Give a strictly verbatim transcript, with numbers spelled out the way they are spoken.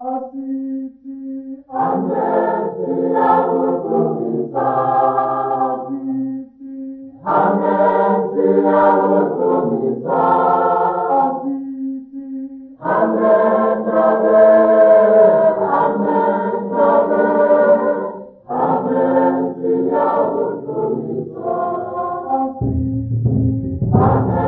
Asiti, Amnesi, Amutumisa. Asiti, Amnesi, Amutumisa. Asiti, Amen, Amen, Amen, Amen. Amnesi, Amutumisa. Asiti, Amen.